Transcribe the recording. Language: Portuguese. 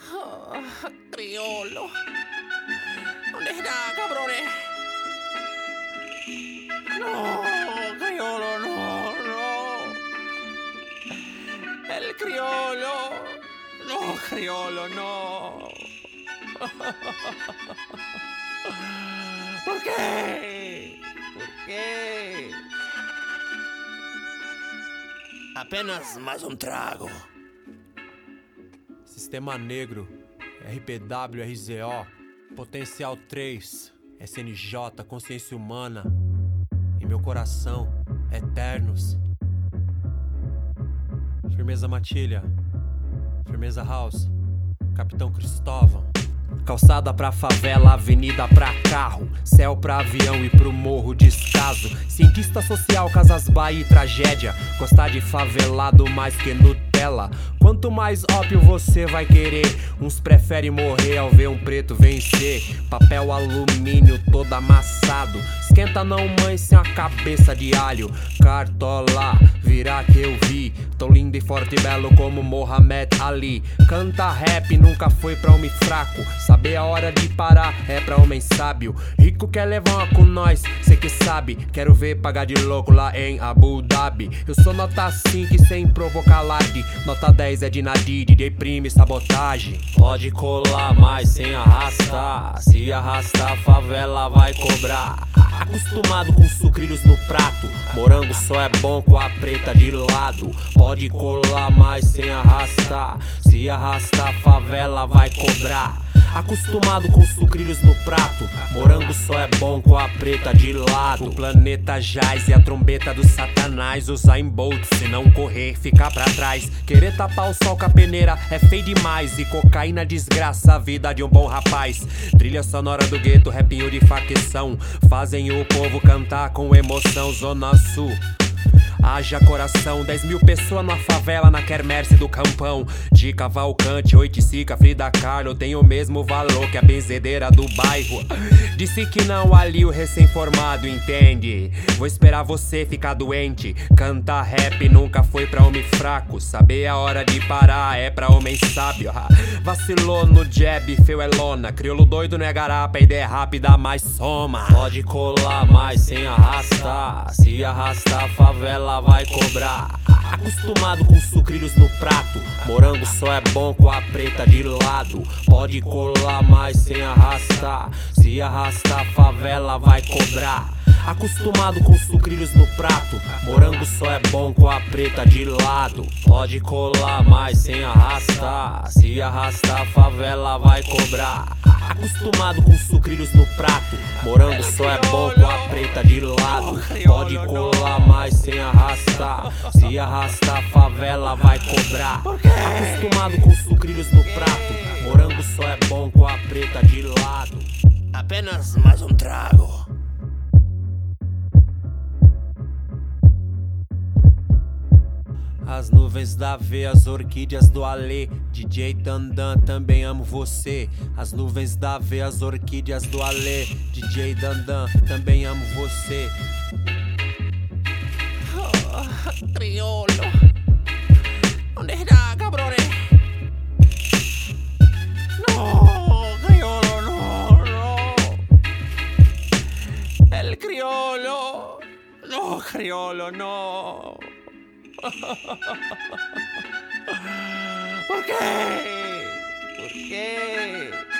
Criolo. ¿Dónde está, cabrones? No, criolo, no. El criolo. No, criolo, no. ¿Por qué? ¿Por qué? Apenas mais um trago. Sistema Negro, RPW, RZO, Potencial 3, SNJ, Consciência Humana, em meu coração, Eternos. Firmeza Matilha, Firmeza House, Capitão Cristóvão. Calçada pra favela, avenida pra carro, céu pra avião e pro morro descaso. Cientista social, Casas Bahia e tragédia, gostar de favelado mais que Nutella. Quanto mais ópio você vai querer, uns preferem morrer ao ver um preto vencer. Papel alumínio todo amassado, esquenta não mãe sem a cabeça de alho. Cartola, virar que eu vi, tão lindo e forte e belo como Mohamed Ali. Canta rap, nunca foi pra homem fraco, saber a hora de parar é pra homem sábio. Rico quer levar uma com nós, cê que sabe, quero ver pagar de louco lá em Abu Dhabi. Eu sou nota 5 sem provocar alarde, nota 10 é de Nadir, DJ Prime, sabotagem. Pode colar, mas sem arrastar, se arrastar a favela vai cobrar. Acostumado com sucrilhos no prato, morango só é bom com a preta de lado. Pode colar, mas sem arrastar, se arrastar a favela vai cobrar. Acostumado com sucrilhos no prato, morango só é bom com a preta de lado. O planeta jaz e a trombeta do satanás, usar em Bolt, se não correr, ficar pra trás. Querer tapar o sol com a peneira é feio demais, e cocaína desgraça a vida de um bom rapaz. Trilha sonora do gueto, rapinho de facção, fazem o povo cantar com emoção. Zona Sul, haja coração, 10 mil pessoas na favela, na quermesse do Campão. De Cavalcante, Oiticica, Frida Kahlo tem o mesmo valor que a benzedeira do bairro. Disse que não ali o recém-formado, entende? Vou esperar você ficar doente. Cantar rap nunca foi pra homem fraco, saber a hora de parar é pra homem sábio. Vacilou no jab, feu é lona, crioulo doido não é garapa, ideia rápida mas soma. Pode colar, mas sem arrastar, se arrastar a favela vai cobrar. Acostumado com sucrilhos no prato, morango só é bom com a preta de lado. Pode colar, mas sem arrastar, se arrastar a favela vai cobrar. Acostumado com sucrilhos no prato, morango só é bom com a preta de lado. Pode colar, mas sem arrastar, se arrastar a favela vai cobrar. Acostumado com sucrilhos no prato, morango só é bom com a preta de lado. Pode colar, mas sem arrastar, se arrastar a favela vai cobrar. Acostumado com sucrilhos no prato, morango só é bom com a preta de lado. Apenas mais um trago. As nuvens da veia, as orquídeas do Alê, DJ Dandan, também amo você. As nuvens da veia, as orquídeas do Alê, DJ Dandan, também amo você. Criolo. ¿Dónde está, cabrones? No, criolo, no. El criolo. No, criolo, no. ¿Por qué? ¿Por qué?